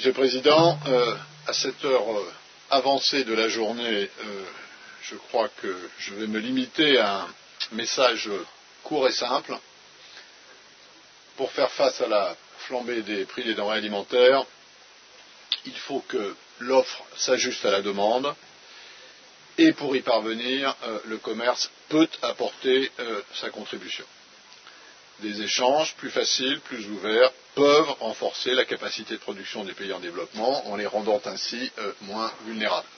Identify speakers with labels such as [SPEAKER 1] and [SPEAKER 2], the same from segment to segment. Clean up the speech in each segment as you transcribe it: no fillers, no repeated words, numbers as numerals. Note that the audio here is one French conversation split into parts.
[SPEAKER 1] Monsieur le Président, à cette heure avancée de la journée, je crois que je vais me limiter à un message court et simple. Pour faire face à la flambée des prix des denrées alimentaires, il faut que l'offre s'ajuste à la demande et pour y parvenir, le commerce peut apporter sa contribution. Des échanges plus faciles, plus ouverts, peuvent renforcer la capacité de production des pays en développement en les rendant ainsi moins vulnérables.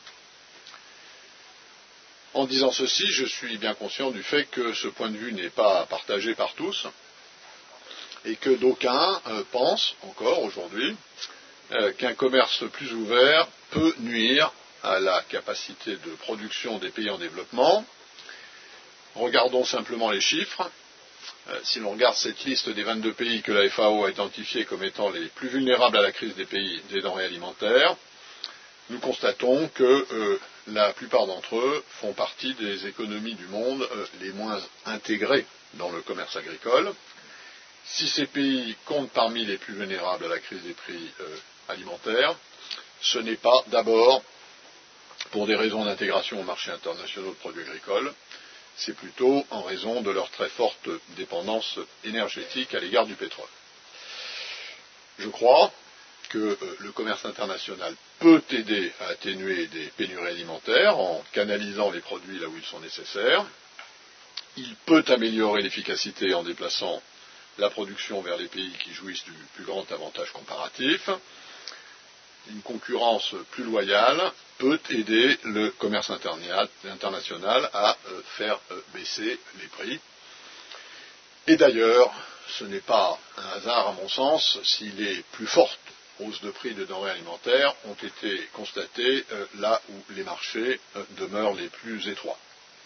[SPEAKER 1] En disant ceci, je suis bien conscient du fait que ce point de vue n'est pas partagé par tous et que d'aucuns pensent encore aujourd'hui qu'un commerce plus ouvert peut nuire à la capacité de production des pays en développement. Regardons simplement les chiffres. Si l'on regarde cette liste des 22 pays que la FAO a identifiés comme étant les plus vulnérables à la crise des pays des denrées alimentaires, nous constatons que la plupart d'entre eux font partie des économies du monde les moins intégrées dans le commerce agricole. Si ces pays comptent parmi les plus vulnérables à la crise des prix alimentaires, ce n'est pas d'abord pour des raisons d'intégration aux marchés internationaux de produits agricoles, c'est plutôt en raison de leur très forte dépendance énergétique à l'égard du pétrole. Je crois que le commerce international peut aider à atténuer des pénuries alimentaires en canalisant les produits là où ils sont nécessaires. Il peut améliorer l'efficacité en déplaçant la production vers les pays qui jouissent du plus grand avantage comparatif. Une concurrence plus loyale peut aider le commerce international à faire baisser les prix. Et d'ailleurs, ce n'est pas un hasard à mon sens si les plus fortes hausses de prix de denrées alimentaires ont été constatées là où les marchés demeurent les plus étroits.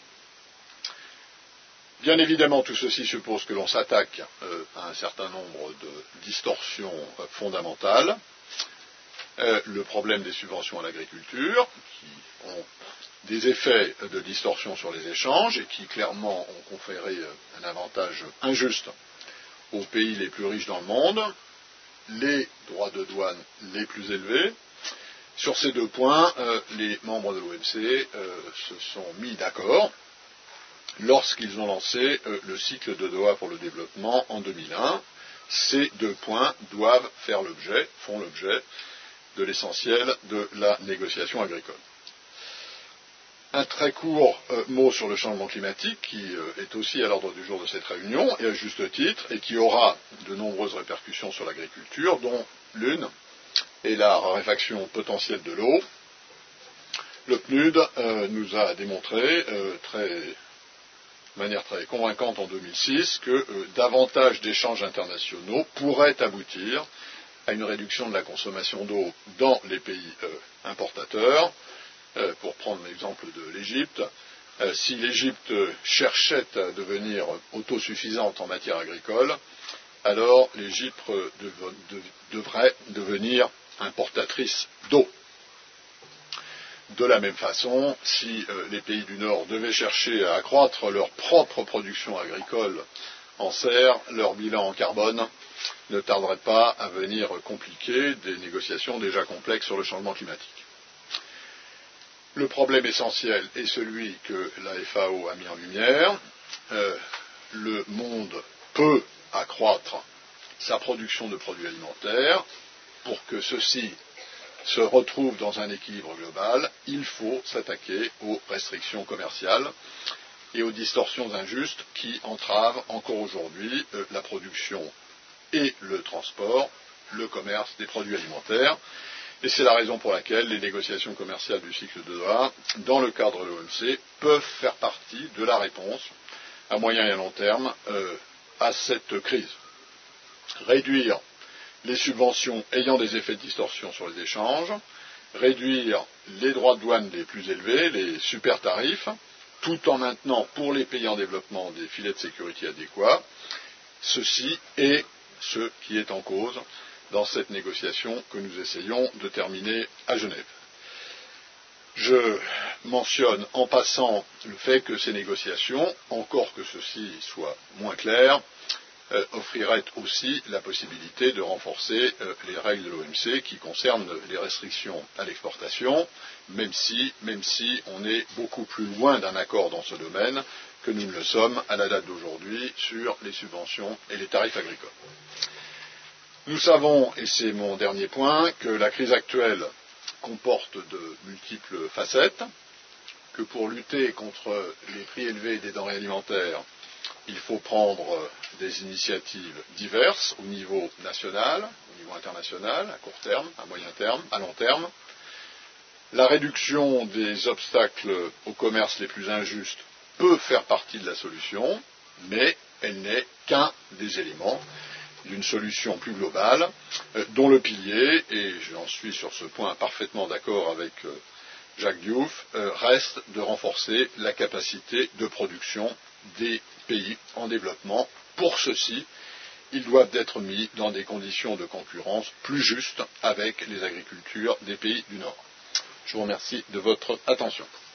[SPEAKER 1] Bien évidemment, tout ceci suppose que l'on s'attaque à un certain nombre de distorsions fondamentales. Le problème des subventions à l'agriculture, qui ont des effets de distorsion sur les échanges et qui clairement ont conféré un avantage injuste aux pays les plus riches dans le monde, les droits de douane les plus élevés. Sur ces deux points, les membres de l'OMC se sont mis d'accord lorsqu'ils ont lancé le cycle de Doha pour le développement en 2001. Ces deux points font l'objet de l'essentiel de la négociation agricole. Un très court mot sur le changement climatique qui est aussi à l'ordre du jour de cette réunion et à juste titre et qui aura de nombreuses répercussions sur l'agriculture dont l'une est la raréfaction potentielle de l'eau. Le PNUD nous a démontré de manière très convaincante en 2006 que davantage d'échanges internationaux pourraient aboutir à une réduction de la consommation d'eau dans les pays importateurs. Pour prendre l'exemple de l'Égypte, si l'Égypte cherchait à devenir autosuffisante en matière agricole, alors l'Égypte devrait devenir importatrice d'eau. De la même façon, si les pays du Nord devaient chercher à accroître leur propre production agricole en serre, leur bilan en carbone ne tarderait pas à venir compliquer des négociations déjà complexes sur le changement climatique. Le problème essentiel est celui que la FAO a mis en lumière. Le monde peut accroître sa production de produits alimentaires. Pour que ceci se retrouve dans un équilibre global, il faut s'attaquer aux restrictions commerciales et aux distorsions injustes qui entravent encore aujourd'hui la production et le transport, le commerce des produits alimentaires. Et c'est la raison pour laquelle les négociations commerciales du cycle de Doha, dans le cadre de l'OMC, peuvent faire partie de la réponse à moyen et à long terme à cette crise. Réduire les subventions ayant des effets de distorsion sur les échanges, réduire les droits de douane les plus élevés, les super tarifs, tout en maintenant pour les pays en développement des filets de sécurité adéquats. Ceci est ce qui est en cause dans cette négociation que nous essayons de terminer à Genève. Je mentionne en passant le fait que ces négociations, encore que ceci soit moins clair, offrirait aussi la possibilité de renforcer les règles de l'OMC qui concernent les restrictions à l'exportation, même si on est beaucoup plus loin d'un accord dans ce domaine que nous ne le sommes à la date d'aujourd'hui sur les subventions et les tarifs agricoles. Nous savons, et c'est mon dernier point, que la crise actuelle comporte de multiples facettes, que pour lutter contre les prix élevés des denrées alimentaires, il faut prendre des initiatives diverses au niveau national, au niveau international, à court terme, à moyen terme, à long terme. La réduction des obstacles au commerce les plus injustes peut faire partie de la solution, mais elle n'est qu'un des éléments d'une solution plus globale, dont le pilier, et j'en suis sur ce point parfaitement d'accord avec Jacques Diouf, reste de renforcer la capacité de production des pays en développement. Pour ceci, ils doivent être mis dans des conditions de concurrence plus justes avec les agricultures des pays du Nord. Je vous remercie de votre attention.